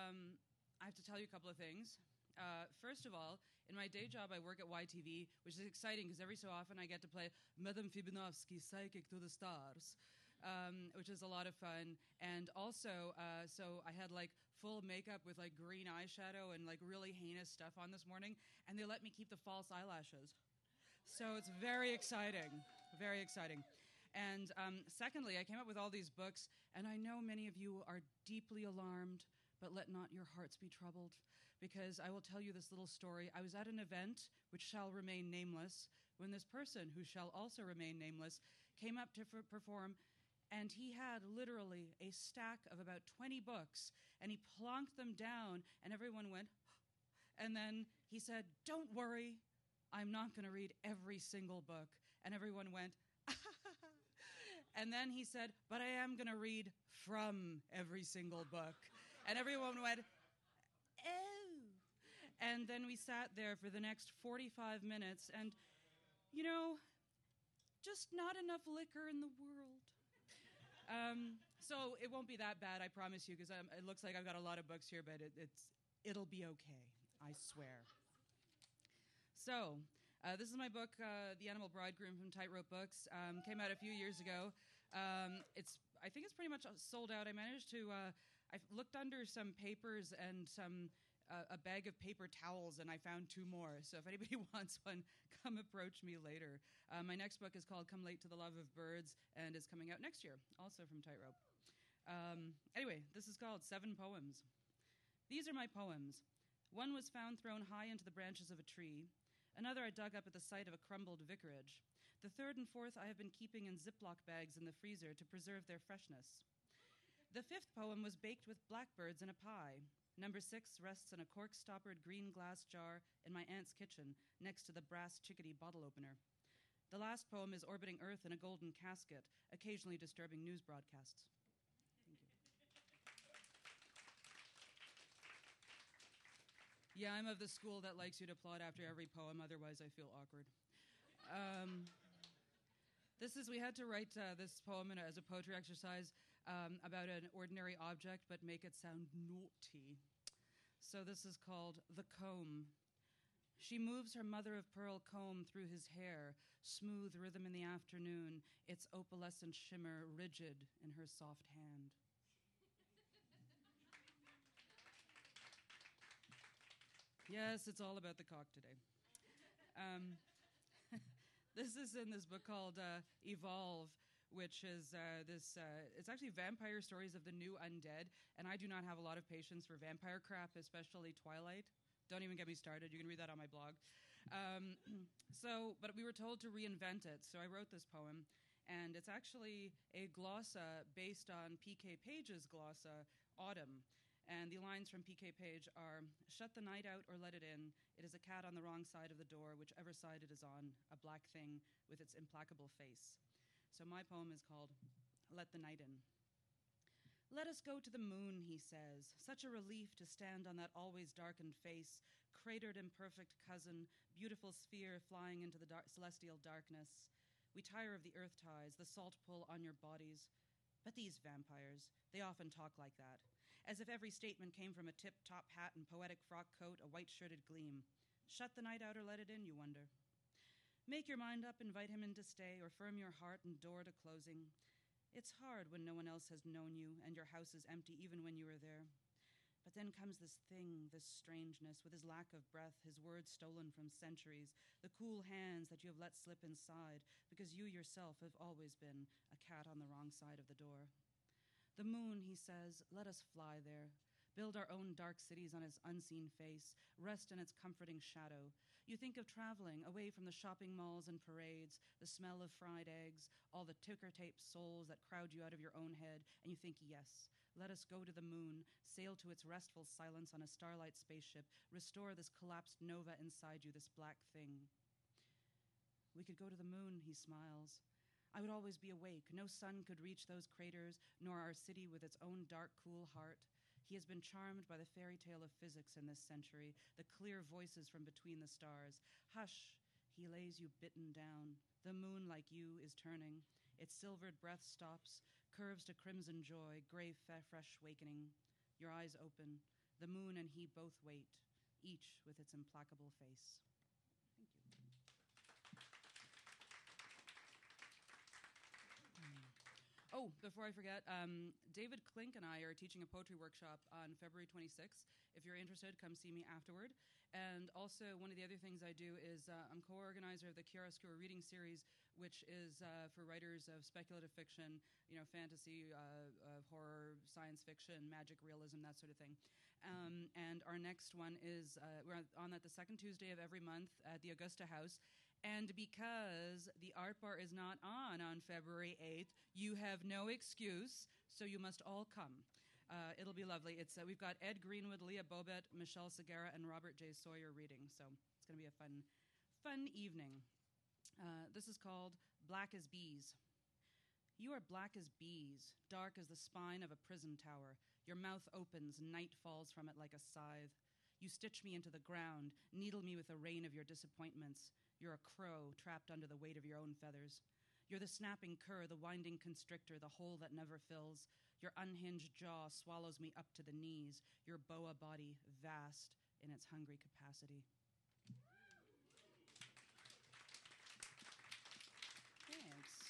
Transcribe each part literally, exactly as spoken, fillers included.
um, I have to tell you a couple of things. Uh, first of all, in my day job, I work at Y T V, which is exciting because every so often I get to play Madame Fibinovsky, Psychic to the Stars, um, which is a lot of fun. And also, uh, so I had like full makeup with like green eyeshadow and like really heinous stuff on this morning, and they let me keep the false eyelashes. So it's very exciting, very exciting. And um, secondly, I came up with all these books, and I know many of you are deeply alarmed, but let not your hearts be troubled, because I will tell you this little story. I was at an event, which shall remain nameless, when this person, who shall also remain nameless, came up to f- perform, and he had literally a stack of about twenty books, and he plonked them down, and everyone went, and then he said, "Don't worry, I'm not going to read every single book," and everyone went, and then he said, "But I am going to read from every single book." And everyone went, "Oh." And then we sat there for the next forty-five minutes, and, you know, just not enough liquor in the world. Um, so it won't be that bad, I promise you, because it looks like I've got a lot of books here, but it, it's it'll be okay, I swear. So, uh, this is my book, uh, The Animal Bridegroom from Tightrope Books. Um, came out a few years ago. Um, it's I think it's pretty much sold out. I managed to... Uh, I looked under some papers and some uh, a bag of paper towels, and I found two more. So if anybody wants one, come approach me later. Uh, my next book is called Come Late to the Love of Birds, and is coming out next year, also from Tightrope. Um, anyway, this is called Seven Poems. These are my poems. One was found thrown high into the branches of a tree. Another I dug up at the site of a crumbled vicarage. The third and fourth I have been keeping in Ziploc bags in the freezer to preserve their freshness. The fifth poem was baked with blackbirds in a pie. Number six rests in a cork-stoppered green glass jar in my aunt's kitchen, next to the brass chickadee bottle opener. The last poem is orbiting Earth in a golden casket, occasionally disturbing news broadcasts. Thank you. Yeah, I'm of the school that likes you to plot after every poem, otherwise I feel awkward. Um... This is, we had to write uh, this poem in a, as a poetry exercise um, about an ordinary object, but make it sound naughty. So this is called The Comb. She moves her mother-of-pearl comb through his hair, smooth rhythm in the afternoon, its opalescent shimmer rigid in her soft hand. Yes, it's all about the cock today. Um... This is in this book called uh, Evolve, which is uh, this, uh, it's actually vampire stories of the new undead, and I do not have a lot of patience for vampire crap, especially Twilight. Don't even get me started. You can read that on my blog. Um, so, but we were told to reinvent it, so I wrote this poem, and it's actually a glossa based on P K Page's glossa, Autumn. And the lines from P K Page are, "Shut the night out or let it in. It is a cat on the wrong side of the door, whichever side it is on, a black thing with its implacable face." So my poem is called Let the Night In. "Let us go to the moon," he says. Such a relief to stand on that always darkened face, cratered imperfect cousin, beautiful sphere flying into the dar- celestial darkness. We tire of the earth ties, the salt pull on your bodies. But these vampires, they often talk like that, as if every statement came from a tip-top hat and poetic frock coat, a white-shirted gleam. Shut the night out or let it in, you wonder. Make your mind up, invite him in to stay, or firm your heart and door to closing. It's hard when no one else has known you and your house is empty even when you are there. But then comes this thing, this strangeness, with his lack of breath, his words stolen from centuries, the cool hands that you have let slip inside, because you yourself have always been a cat on the wrong side of the door. The moon, he says, let us fly there. Build our own dark cities on its unseen face, rest in its comforting shadow. You think of traveling away from the shopping malls and parades, the smell of fried eggs, all the ticker-tape souls that crowd you out of your own head, and you think, yes, let us go to the moon, sail to its restful silence on a starlight spaceship, restore this collapsed nova inside you, this black thing. We could go to the moon, he smiles. I would always be awake. No sun could reach those craters, nor our city with its own dark, cool heart. He has been charmed by the fairy tale of physics in this century, the clear voices from between the stars. Hush, he lays you bitten down. The moon, like you, is turning. Its silvered breath stops, curves to crimson joy, gray, fresh wakening. Your eyes open. The moon and he both wait, each with its implacable face. Thank you. Oh, before I forget, um, David Klink and I are teaching a poetry workshop on February twenty-sixth. If you're interested, come see me afterward. And also, one of the other things I do is uh, I'm co-organizer of the Chiaroscuro Reading Series, which is uh, for writers of speculative fiction, you know, fantasy, uh, uh, horror, science fiction, magic realism, that sort of thing. Um, and our next one is, uh, we're on that the second Tuesday of every month at the Augusta House. And because the art bar is not on on February eighth, you have no excuse, so you must all come. Uh, it'll be lovely. It's uh, we've got Ed Greenwood, Leah Bobet, Michelle Segura, and Robert J. Sawyer reading, so it's going to be a fun, fun evening. Uh, this is called Black as Bees. You are black as bees, dark as the spine of a prison tower. Your mouth opens, night falls from it like a scythe. You stitch me into the ground, needle me with a rain of your disappointments. You're a crow trapped under the weight of your own feathers. You're the snapping cur, the winding constrictor, the hole that never fills. Your unhinged jaw swallows me up to the knees, your boa body vast in its hungry capacity. Thanks.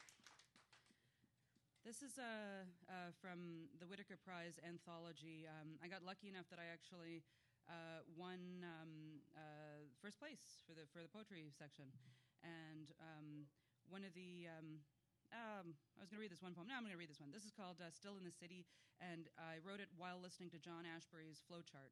This is uh, uh, from the Whitaker Prize anthology. Um, I got lucky enough that I actually uh, won um, uh, first place for the for the poetry section, and um, one of the um, um, I was going to read this one poem. No, I'm going to read this one. This is called uh, "Still in the City," and I wrote it while listening to John Ashbery's Flowchart.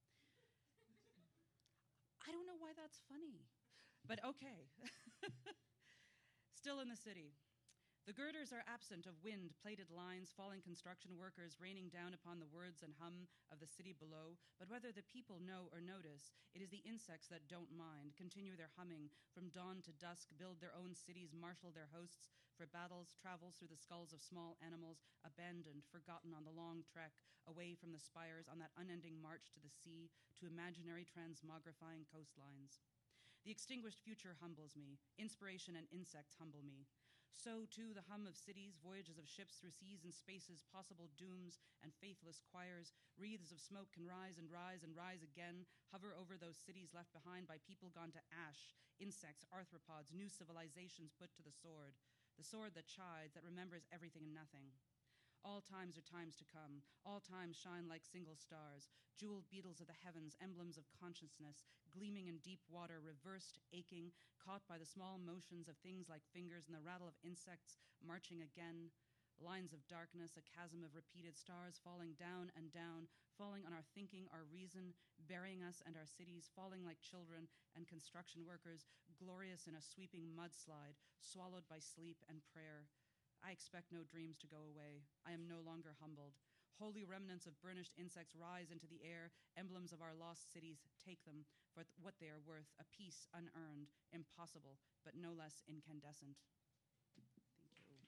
I don't know why that's funny, but okay. Still in the city. The girders are absent of wind-plated lines, falling construction workers raining down upon the words and hum of the city below. But whether the people know or notice, it is the insects that don't mind, continue their humming from dawn to dusk, build their own cities, marshal their hosts for battles, travels through the skulls of small animals, abandoned, forgotten on the long trek, away from the spires on that unending march to the sea, to imaginary transmogrifying coastlines. The extinguished future humbles me. Inspiration and insects humble me. So, too, the hum of cities, voyages of ships through seas and spaces, possible dooms and faithless choirs, wreaths of smoke can rise and rise and rise again, hover over those cities left behind by people gone to ash, insects, arthropods, new civilizations put to the sword, the sword that chides, that remembers everything and nothing. All times are times to come. All times shine like single stars, jeweled beetles of the heavens, emblems of consciousness, gleaming in deep water, reversed, aching, caught by the small motions of things like fingers and the rattle of insects marching again. Lines of darkness, a chasm of repeated stars falling down and down, falling on our thinking, our reason, burying us and our cities, falling like children and construction workers, glorious in a sweeping mudslide, swallowed by sleep and prayer. I expect no dreams to go away. I am no longer humbled. Holy remnants of burnished insects rise into the air. Emblems of our lost cities, take them for th- what they are worth. A peace unearned, impossible, but no less incandescent. Thank you.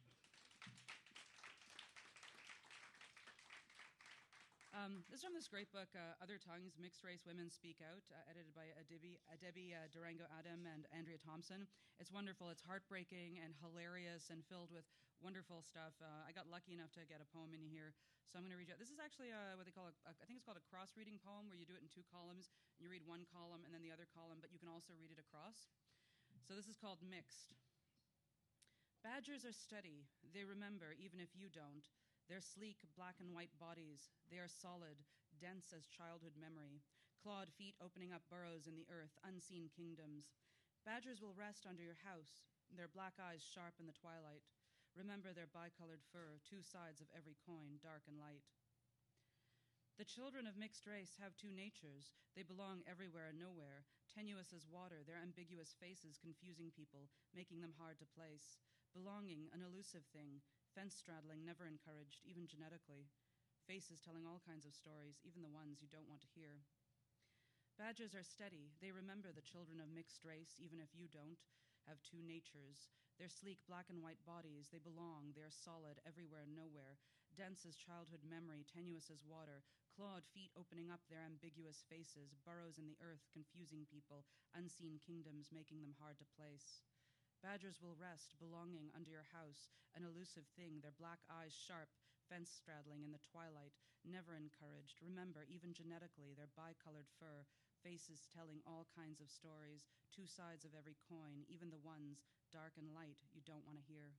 Um, this is from this great book, uh, Other Tongues, Mixed Race Women Speak Out, uh, edited by Debbie, uh, Debbie uh, Durango Adam and Andrea Thompson. It's wonderful. It's heartbreaking and hilarious and filled with wonderful stuff. Uh, I got lucky enough to get a poem in here, so I'm going to read you. This is actually uh, what they call, a, a, I think it's called a cross-reading poem, where you do it in two columns, and you read one column and then the other column, but you can also read it across. So this is called Mixed. Badgers are steady. They remember, even if you don't. Their sleek black and white bodies, they are solid, dense as childhood memory, clawed feet opening up burrows in the earth, unseen kingdoms. Badgers will rest under your house, their black eyes sharp in the twilight. Remember their bicolored fur, two sides of every coin, dark and light. The children of mixed race have two natures. They belong everywhere and nowhere, tenuous as water, their ambiguous faces confusing people, making them hard to place. Belonging, an elusive thing, fence-straddling, never encouraged, even genetically. Faces telling all kinds of stories, even the ones you don't want to hear. Badgers are steady. They remember the children of mixed race, even if you don't, have two natures. Their sleek black and white bodies, they belong, they are solid, everywhere and nowhere, dense as childhood memory, tenuous as water, clawed feet opening up their ambiguous faces, burrows in the earth, confusing people, unseen kingdoms, making them hard to place. Badgers will rest, belonging under your house, an elusive thing, their black eyes sharp, fence-straddling in the twilight, never encouraged. Remember, even genetically, their bicolored fur, faces telling all kinds of stories, two sides of every coin, even the ones, dark and light, you don't want to hear.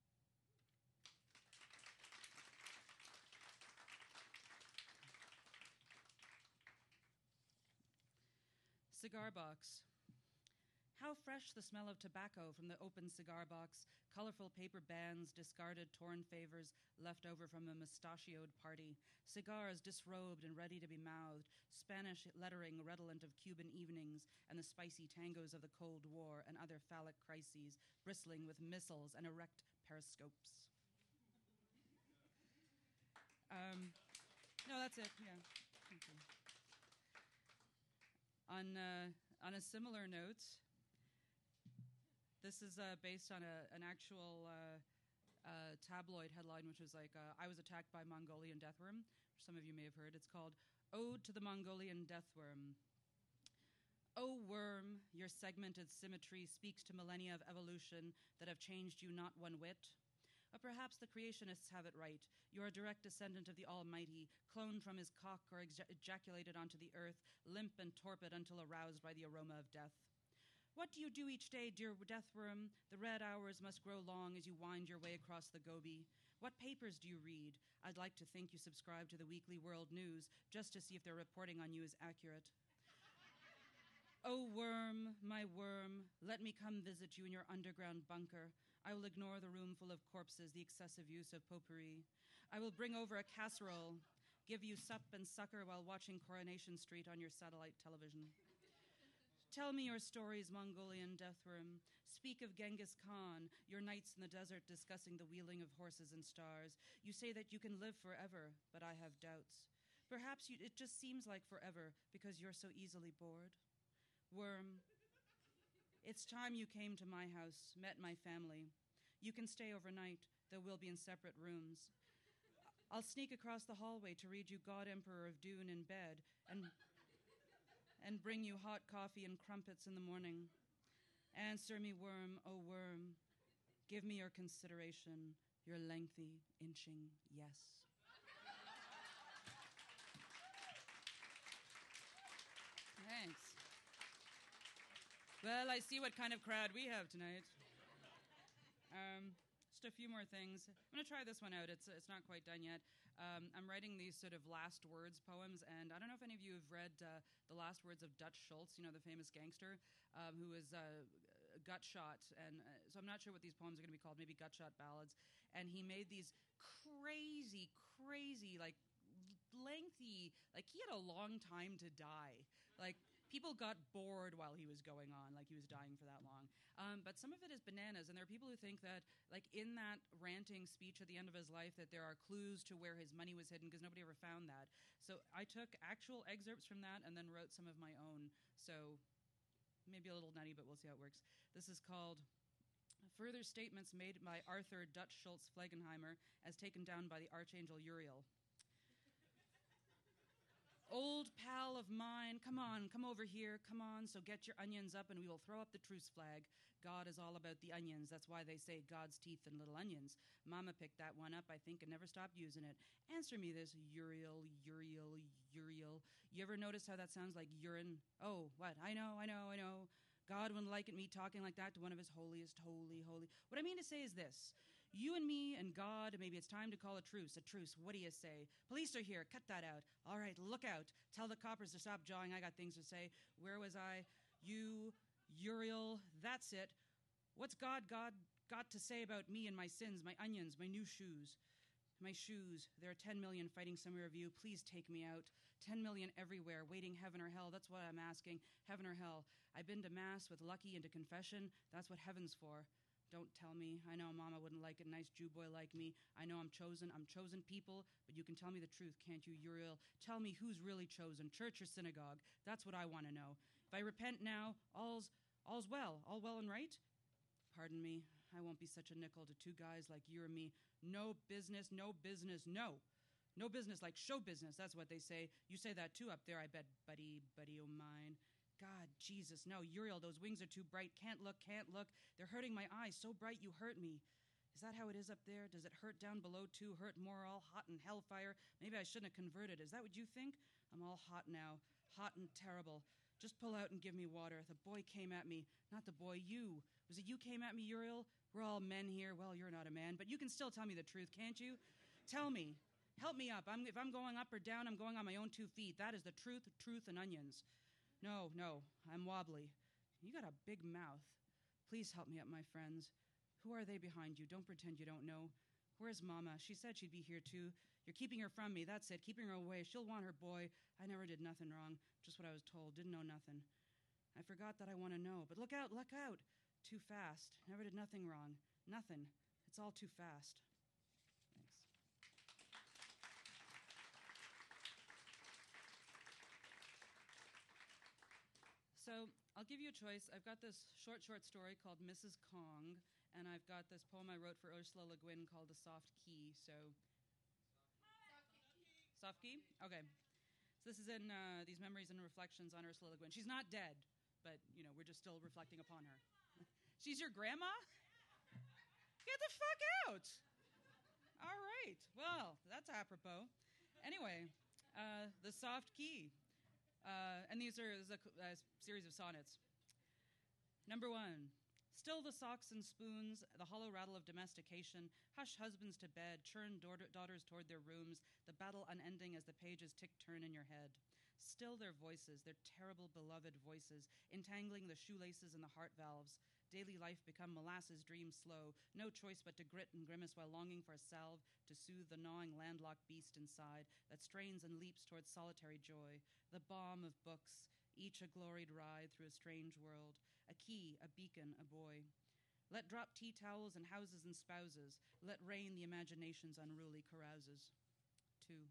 Cigar box. How fresh the smell of tobacco from the open cigar box, colorful paper bands, discarded torn favors left over from a mustachioed party, cigars disrobed and ready to be mouthed, Spanish lettering redolent of Cuban evenings and the spicy tangos of the Cold War and other phallic crises, bristling with missiles and erect periscopes. Um, no, that's it, yeah. Thank you. On, uh, on a similar note, this is uh, based on a, an actual uh, uh, tabloid headline, which was like, uh, I was attacked by Mongolian deathworm, which some of you may have heard. It's called Ode to the Mongolian Deathworm. O worm, your segmented symmetry speaks to millennia of evolution that have changed you not one whit. But perhaps the creationists have it right. You're a direct descendant of the Almighty, cloned from his cock or eja- ejaculated onto the earth, limp and torpid until aroused by the aroma of death. What do you do each day, dear deathworm? The red hours must grow long as you wind your way across the Gobi. What papers do you read? I'd like to think you subscribe to the Weekly World News just to see if their reporting on you is accurate. Oh, worm, my worm, let me come visit you in your underground bunker. I will ignore the room full of corpses, the excessive use of potpourri. I will bring over a casserole, give you sup and sucker while watching Coronation Street on your satellite television. Tell me your stories, Mongolian deathworm. Speak of Genghis Khan, your nights in the desert discussing the wheeling of horses and stars. You say that you can live forever, but I have doubts. Perhaps you, it just seems like forever because you're so easily bored. Worm, it's time you came to my house, met my family. You can stay overnight, though we'll be in separate rooms. I'll sneak across the hallway to read you God Emperor of Dune in bed and, and bring you hot coffee and crumpets in the morning. Answer me, worm, oh worm. Give me your consideration, your lengthy, inching yes. Thanks. Well, I see what kind of crowd we have tonight. Um, just a few more things. I'm going to try this one out. It's it's not quite done yet. Um, I'm writing these sort of last words poems, and I don't know if any of you have read uh, The Last Words of Dutch Schultz, you know, the famous gangster, um, who was uh, Gutshot. And uh, so I'm not sure what these poems are going to be called, maybe Gutshot ballads. And he made these crazy, crazy, like, lengthy, like, he had a long time to die. Like, people got bored while he was going on, like he was dying for that long. Um, but some of it is bananas, and there are people who think that, like, in that ranting speech at the end of his life, that there are clues to where his money was hidden, because nobody ever found that. So I took actual excerpts from that and then wrote some of my own. So maybe a little nutty, but we'll see how it works. This is called Further Statements Made by Arthur Dutch Schultz Flegenheimer as taken down by the Archangel Uriel. Old pal of mine, come on, come over here, come on, so get your onions up and we will throw up the truce flag. God is all about the onions. That's why they say God's teeth and little onions. Mama picked that one up, I think, and never stopped using it. Answer me this, Uriel, Uriel, Uriel. You ever notice how that sounds like urine? Oh, what? I know, I know, I know. God wouldn't like it me talking like that to one of his holiest, holy, holy. What I mean to say is this. You and me and God, maybe it's time to call a truce. A truce, what do you say? Police are here, cut that out. All right, look out. Tell the coppers to stop jawing, I got things to say. Where was I? You, Uriel, that's it. What's God, God got to say about me and my sins, my onions, my new shoes? My shoes, there are ten million fighting somewhere of you. Please take me out. ten million everywhere, waiting heaven or hell. That's what I'm asking, heaven or hell. I've been to mass with Lucky and to confession. That's what heaven's for. Don't tell me. I know Mama wouldn't like it. Nice Jew boy like me. I know I'm chosen. I'm chosen people, but you can tell me the truth, can't you, Uriel? Tell me who's really chosen, church or synagogue. That's what I want to know. If I repent now, all's, all's well. All well and right? Pardon me. I won't be such a nickel to two guys like you or me. No business, no business, no. No business like show business. That's what they say. You say that too up there, I bet, buddy, buddy o' mine. God, Jesus, no, Uriel, those wings are too bright. Can't look, can't look. They're hurting my eyes. So bright you hurt me. Is that how it is up there? Does it hurt down below too? Hurt more, all hot and hellfire? Maybe I shouldn't have converted. Is that what you think? I'm all hot now, hot and terrible. Just pull out and give me water. The boy came at me. Not the boy, you. Was it you came at me, Uriel? We're all men here. Well, you're not a man, but you can still tell me the truth, can't you? Tell me. Help me up. I'm, if I'm going up or down, I'm going on my own two feet. That is the truth, truth, and onions. No, no, I'm wobbly. You got a big mouth. Please help me up, my friends. Who are they behind you? Don't pretend you don't know. Where's Mama? She said she'd be here too. You're keeping her from me. That's it. Keeping her away. She'll want her boy. I never did nothing wrong. Just what I was told. Didn't know nothing. I forgot that I want to know. But look out, look out. Too fast. Never did nothing wrong. Nothing. It's all too fast. Thanks. So I'll give you a choice. I've got this short, short story called Missus Kong, and I've got this poem I wrote for Ursula Le Guin called The Soft Key. So, Soft Key? Okay. So this is in uh, these memories and reflections on Ursula Le Guin. She's not dead, but, you know, we're just still reflecting upon her. She's your grandma? Get the fuck out! All right. Well, that's apropos. Anyway, uh, The Soft Key. Uh, and these are this is a, a series of sonnets. Number one. Still the socks and spoons, the hollow rattle of domestication, hush husbands to bed, churn daughter, daughters toward their rooms, the battle unending as the pages tick-turn in your head. Still their voices, their terrible beloved voices, entangling the shoelaces and the heart valves. Daily life become molasses dream slow, no choice but to grit and grimace while longing for a salve to soothe the gnawing landlocked beast inside that strains and leaps towards solitary joy. The balm of books, each a gloried ride through a strange world. A key, a beacon, a boy. Let drop tea towels and houses and spouses. Let rain the imagination's unruly carouses. Two.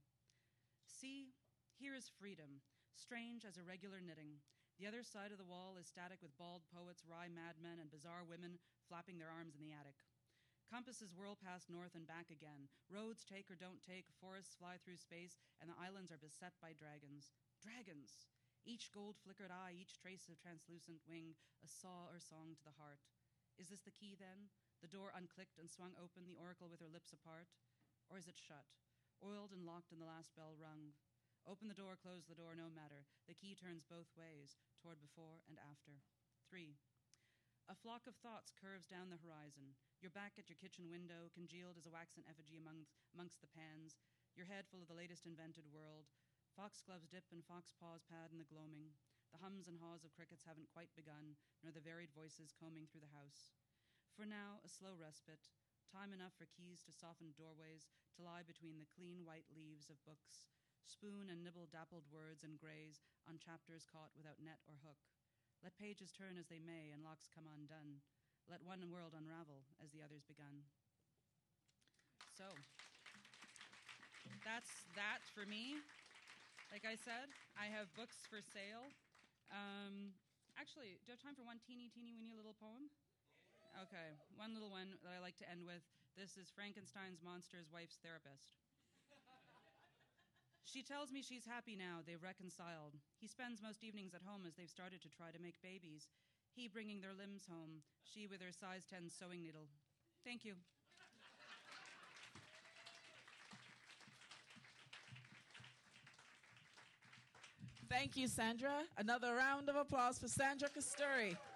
See, here is freedom, strange as irregular knitting. The other side of the wall is static with bald poets, wry madmen, and bizarre women flapping their arms in the attic. Compasses whirl past north and back again. Roads take or don't take, forests fly through space, and the islands are beset by dragons. Dragons! Each gold-flickered eye, each trace of translucent wing, a saw or song to the heart. Is this the key, then? The door unclicked and swung open, the oracle with her lips apart? Or is it shut, oiled and locked and the last bell rung? Open the door, close the door, no matter. The key turns both ways, toward before and after. Three. A flock of thoughts curves down the horizon. You're back at your kitchen window, congealed as a waxen effigy among, amongst the pans, your head full of the latest invented world. Foxgloves dip and fox paws pad in the gloaming. The hums and haws of crickets haven't quite begun, nor the varied voices combing through the house. For now, a slow respite, time enough for keys to soften doorways, to lie between the clean white leaves of books, spoon and nibble dappled words and graze on chapters caught without net or hook. Let pages turn as they may and locks come undone. Let one world unravel as the others begun. So, that's that for me. Like I said, I have books for sale. Um, actually, do I have time for one teeny, teeny, weeny little poem? Okay, one little one that I like to end with. This is Frankenstein's monster's wife's therapist. She tells me she's happy now, they've reconciled. He spends most evenings at home as they've started to try to make babies. He bringing their limbs home, she with her size ten sewing needle. Thank you. Thank you, Sandra. Another round of applause for Sandra Kasturi.